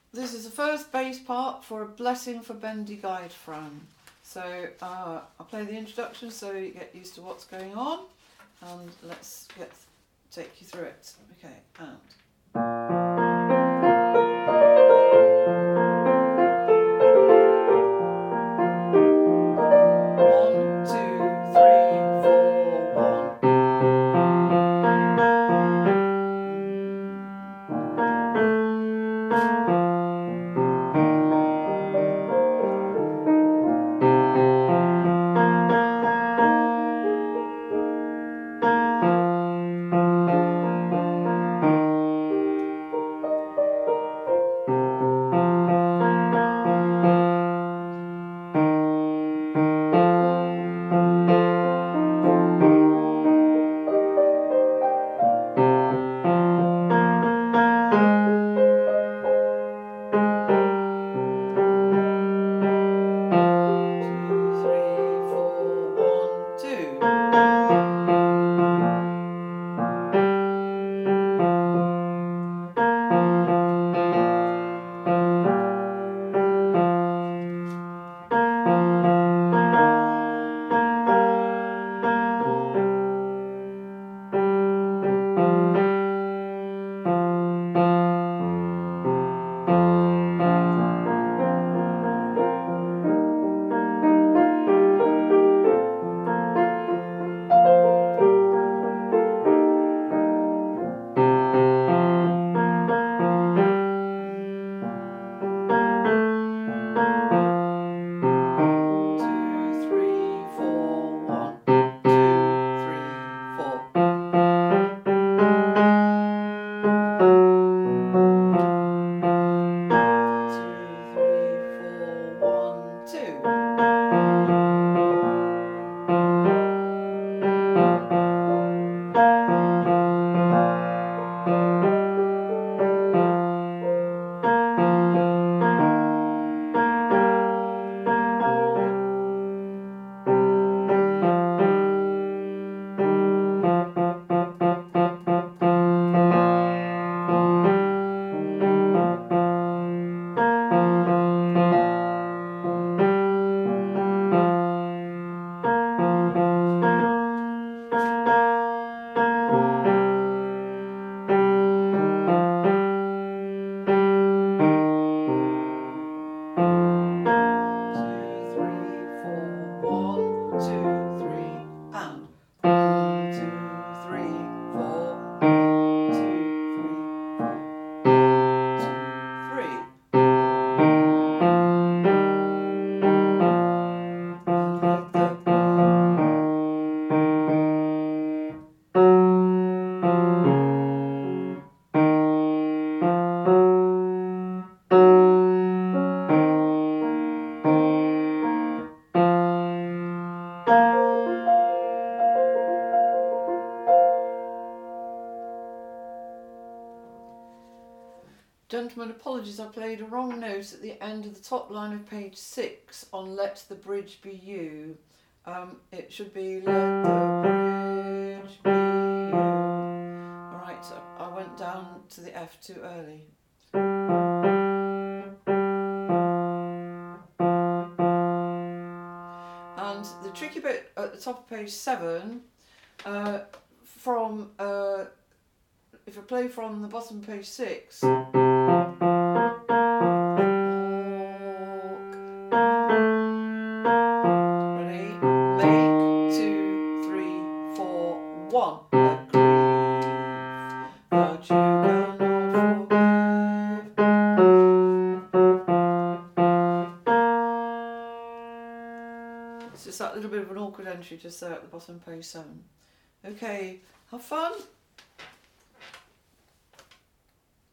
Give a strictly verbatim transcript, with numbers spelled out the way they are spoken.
this is the first bass part for A Blessing for Bendigeid Fran. So uh, I'll play the introduction so you get used to what's going on, and let's get take you through it. Okay, and. Gentlemen, apologies, I played a wrong note at the end of the top line of page six on Let the Bridge Be You. Um, it should be Let the Bridge Be You. Alright, so I went down to the F too early. And the tricky bit at the top of page seven, uh, from, uh, if I play from the bottom of page six, it's just that little bit of an awkward entry just there at the bottom of page seven. Okay, have fun.